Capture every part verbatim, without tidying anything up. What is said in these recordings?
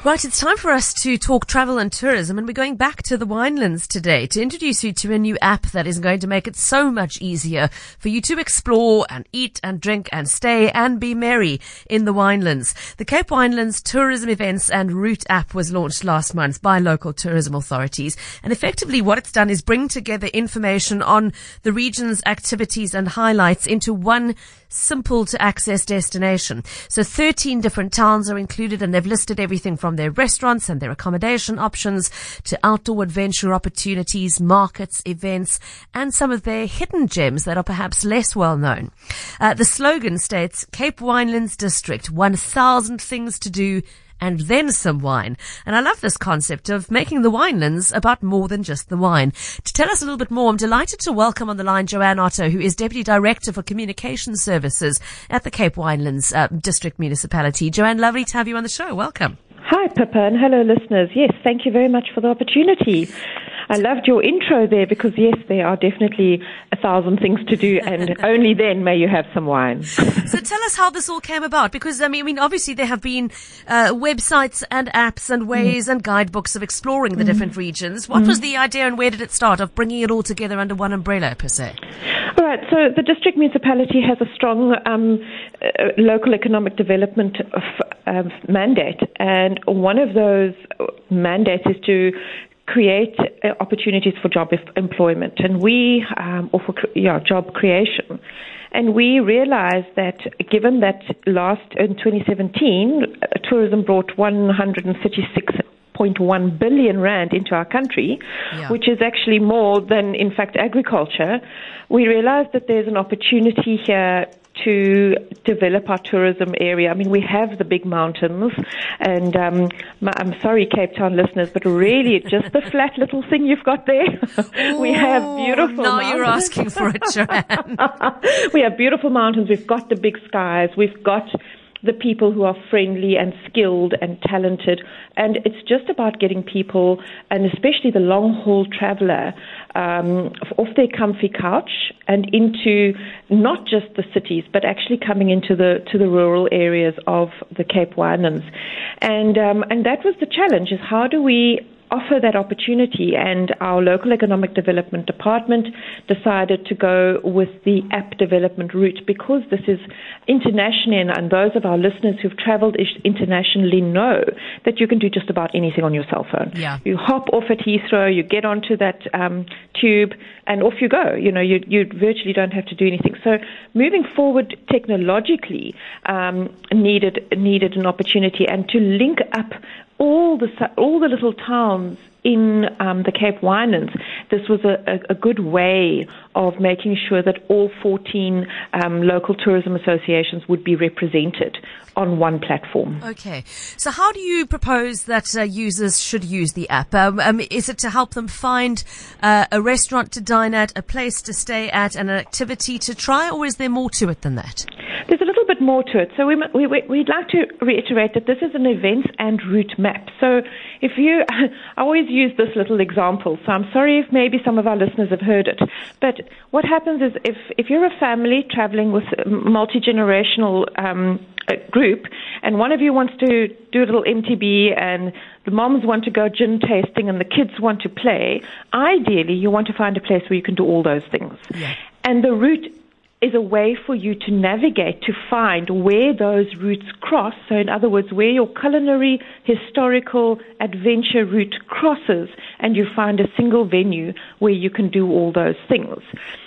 Right, it's time for us to talk travel and tourism, and we're going back to the Winelands today to introduce you to a new app that is going to make it so much easier for you to explore and eat and drink and stay and be merry in the Winelands. The Cape Winelands Tourism Events and Route app was launched last month by local tourism authorities, and effectively what it's done is bring together information on the region's activities and highlights into one simple to access destination. So thirteen different towns are included, and they've listed everything from their restaurants and their accommodation options to outdoor adventure opportunities, markets, events, and some of their hidden gems that are perhaps less well known. Uh, the slogan states, Cape Winelands District, one thousand things to do and then some wine. And I love this concept of making the Winelands about more than just the wine. To tell us a little bit more, I'm delighted to welcome on the line Joanne Otto, who is Deputy Director for Communication Services at the Cape Winelands uh, District Municipality. Joanne, lovely to have you on the show. Welcome. Hi, Pippa, and hello, listeners. Yes, thank you very much for the opportunity. I loved your intro there because, yes, there are definitely a thousand things to do, and only then may you have some wine. So tell us how this all came about, because, I mean, I mean obviously there have been uh, websites and apps and ways mm. and guidebooks of exploring the mm. different regions. What mm. was the idea, and where did it start, of bringing it all together under one umbrella, per se? All right, so the district municipality has a strong um, uh, local economic development of, uh, mandate, and one of those mandates is to create uh, opportunities for job if- employment, and we, um, or for yeah, job creation. And we realized that given that last, in twenty seventeen, uh, tourism brought one hundred thirty-six point one billion rand into our country, yeah. which is actually more than, in fact, agriculture, we realized that there's an opportunity here to develop our tourism area. I mean, we have the big mountains, and um, my, I'm sorry, Cape Town listeners, but really just the flat little thing you've got there. We have beautiful now mountains. Now you're asking for it, Joanne. We have beautiful mountains. We've got the big skies. We've got the people who are friendly and skilled and talented. And it's just about getting people, and especially the long-haul traveler, um, off their comfy couch and into not just the cities, but actually coming into the to the rural areas of the Cape Winelands. And um, and that was the challenge, is how do we offer that opportunity? And our local economic development department decided to go with the app development route, because this is internationally, and those of our listeners who've traveled internationally know that you can do just about anything on your cell phone. Yeah. You hop off at Heathrow, you get onto that um, tube, and off you go. You know, you, you virtually don't have to do anything. So moving forward technologically um, needed needed an opportunity, and to link up all the all the little towns in um, the Cape Winelands. This was a, a, a good way of making sure that all fourteen um, local tourism associations would be represented on one platform. Okay. So how do you propose that uh, users should use the app? Um, um, is it to help them find uh, a restaurant to dine at, a place to stay at, and an activity to try, or is there more to it than that? There's a little bit more to it. So we, we, we'd like to reiterate that this is an events and route map. So if you, I always use this little example, so I'm sorry if maybe some of our listeners have heard it, but what happens is if, if you're a family traveling with a multi-generational um, a group, and one of you wants to do a little M T B, and the moms want to go gin tasting and the kids want to play, ideally you want to find a place where you can do all those things. Yeah. And the route is a way for you to navigate, to find where those routes cross. So in other words, where your culinary, historical, adventure route crosses, and you find a single venue where you can do all those things.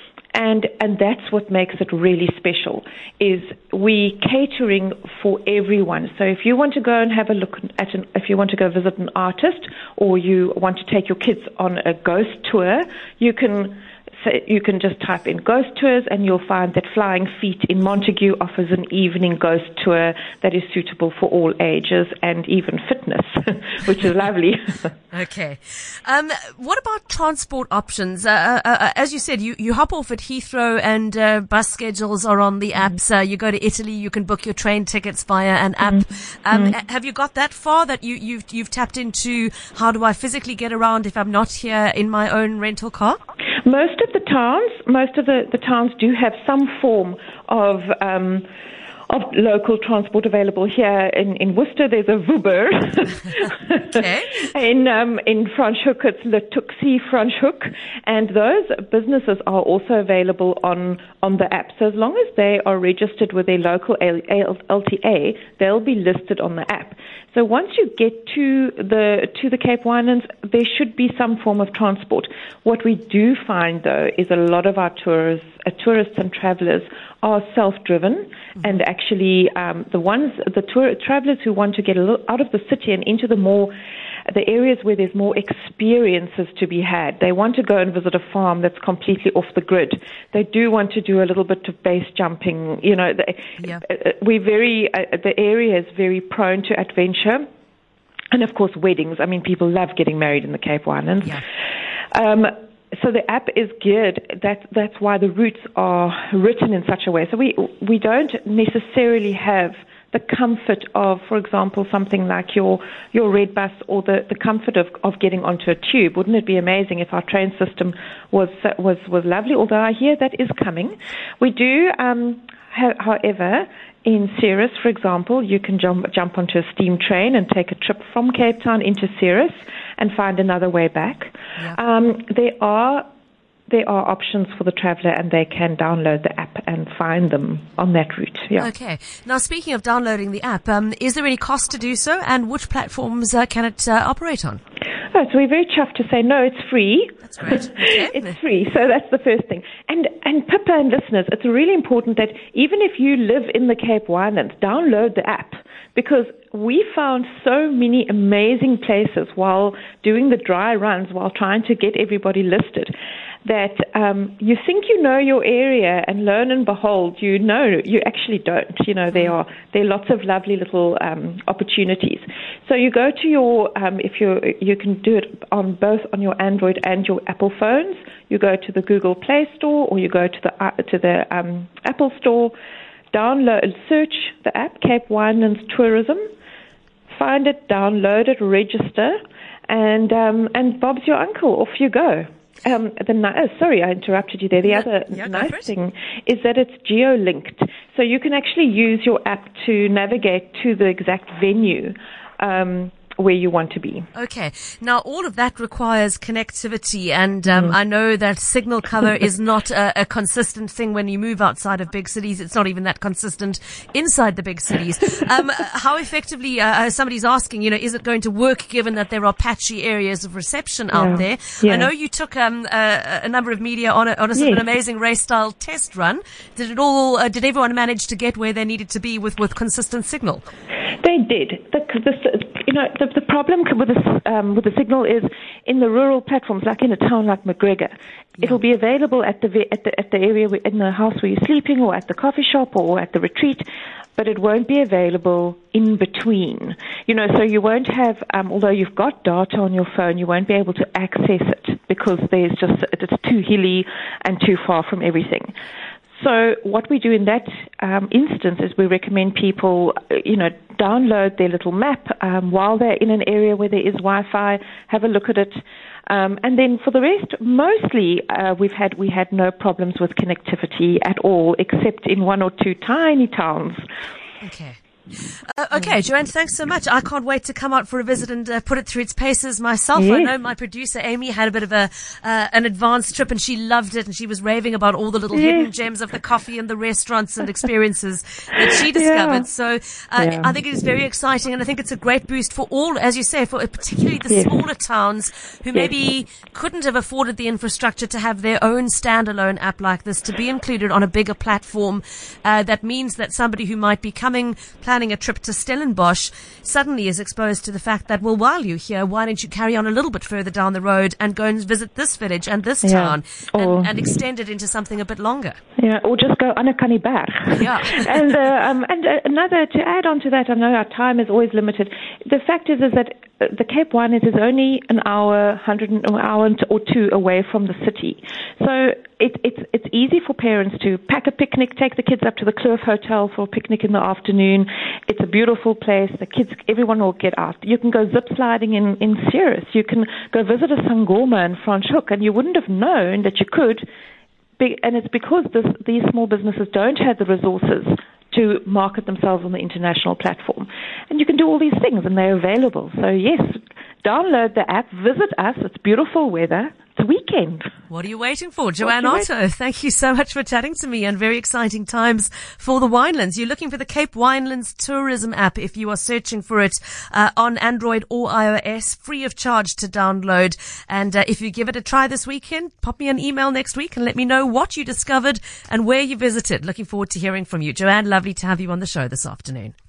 And and that's what makes it really special, is we catering for everyone. So if you want to go and have a look at an, if you want to go visit an artist, or you want to take your kids on a ghost tour, you can So you can just type in ghost tours, and you'll find that Flying Feet in Montague offers an evening ghost tour that is suitable for all ages and even fitness, which is lovely. Okay. Um, what about transport options? Uh, uh, as you said, you, you hop off at Heathrow, and uh, bus schedules are on the apps. Uh, you go to Italy, you can book your train tickets via an app. Mm-hmm. Um, mm-hmm. Have you got that far, that you, you've, you've tapped into how do I physically get around if I'm not here in my own rental car? Most of the towns, most of the, the towns do have some form of um, of local transport available here in, in Worcester. There's a Vuber. Okay. in um, in Franschhoek, it's Le Tuxi Franschhoek, and those businesses are also available on on the app. So as long as they are registered with their local L T A, they'll be listed on the app. So once you get to the to the Cape Winelands, there should be some form of transport. What we do find, though, is a lot of our tourists, uh, tourists and travelers are self-driven, mm-hmm. and actually um, the ones, the tour, travelers who want to get a little out of the city and into the more the areas where there's more experiences to be had. They want to go and visit a farm that's completely off the grid. They do want to do a little bit of base jumping. You know, the, yeah. uh, we're very, uh, the area is very prone to adventure. And of course, weddings. I mean, people love getting married in the Cape Winelands. Yeah. Um, so the app is geared. That, that's why the routes are written in such a way. So we, we don't necessarily have the comfort of, for example, something like your your red bus, or the, the comfort of, of getting onto a tube. Wouldn't it be amazing if our train system was was was lovely? Although I hear that is coming. We do, um, ha- however, in Ceres, for example, you can jump jump onto a steam train and take a trip from Cape Town into Ceres and find another way back. Yeah. Um, there are. There are options for the traveller, and they can download the app and find them on that route. Yeah. Okay. Now, speaking of downloading the app, um, is there any cost to do so, and which platforms uh, can it uh, operate on? Oh, so we're very chuffed to say, no, it's free. That's great. Okay. It's free, so that's the first thing. And and Pippa and listeners, it's really important that even if you live in the Cape Winelands, download the app, because we found so many amazing places while doing the dry runs, while trying to get everybody listed, that um, you think you know your area, and lo and behold, you know you actually don't. You know, there are there are lots of lovely little um, opportunities. So you go to your um, if you you can do it on both on your Android and your Apple phones. You go to the Google Play Store, or you go to the uh, to the um, Apple Store. Download, search the app Cape Winelands Tourism. Find it, download it, register, and um, and Bob's your uncle. Off you go. Um, the oh, sorry, I interrupted you there. The yeah, other yeah, nice thing is that it's geo-linked, so you can actually use your app to navigate to the exact venue um, where you want to be. Okay. Now, all of that requires connectivity, and um, mm. I know that signal cover is not a, a consistent thing when you move outside of big cities. It's not even that consistent inside the big cities. Um, how effectively, uh, somebody's asking, you know, is it going to work given that there are patchy areas of reception yeah. out there? Yeah. I know you took um, a, a number of media on a, on a sort yes. of an amazing race-style test run. Did it all? Uh, did everyone manage to get where they needed to be with, with consistent signal? They did. The, the, you know, the, the problem with the, um, with the signal is in the rural platforms, like in a town like McGregor, yeah. it'll be available at the at the at the area where, in the house where you're sleeping, or at the coffee shop, or at the retreat, but it won't be available in between. You know, so you won't have, um, although you've got data on your phone, you won't be able to access it because there's just it's too hilly and too far from everything. So what we do in that um, instance is we recommend people, you know, download their little map um, while they're in an area where there is Wi-Fi, have a look at it, um, and then for the rest, mostly uh, we've had we had no problems with connectivity at all, except in one or two tiny towns. Okay. Uh, okay, Joanne, thanks so much. I can't wait to come out for a visit and uh, put it through its paces myself. Yes. I know my producer Amy had a bit of a uh, an advanced trip, and she loved it, and she was raving about all the little yes. hidden gems of the coffee and the restaurants and experiences that she discovered. Yeah. So uh, yeah. I think it is very exciting, and I think it's a great boost for all, as you say, for particularly the yes. smaller towns who yes. maybe couldn't have afforded the infrastructure to have their own standalone app like this, to be included on a bigger platform. Uh, that means that somebody who might be coming, planning a trip to Stellenbosch, suddenly is exposed to the fact that, well, while you're here, why don't you carry on a little bit further down the road and go and visit this village and this yeah. town or, and, and extend it into something a bit longer? Yeah, or just go Anakaniberg. Yeah. and uh, um, and uh, another, to add on to that, I know our time is always limited. The fact is, is that the Cape Winelands is only an hour, hundred an hour or two away from the city. So it, it's it's easy for parents to pack a picnic, take the kids up to the Kloof Hotel for a picnic in the afternoon. It's a beautiful place. The kids, everyone will get out. You can go zip sliding in, in Ceres. You can go visit a Sangoma in Franschhoek, and you wouldn't have known that you could. Be, and it's because this, these small businesses don't have the resources to market themselves on the international platform. And you can do all these things, and they're available. So, yes, download the app, visit us. It's beautiful weather. It's weekend. What are you waiting for? Joanne Otto, thank you so much for chatting to me, and very exciting times for the Winelands. You're looking for the Cape Winelands Tourism app if you are searching for it uh, on Android or iOS, free of charge to download. And uh, if you give it a try this weekend, pop me an email next week and let me know what you discovered and where you visited. Looking forward to hearing from you. Joanne, lovely to have you on the show this afternoon.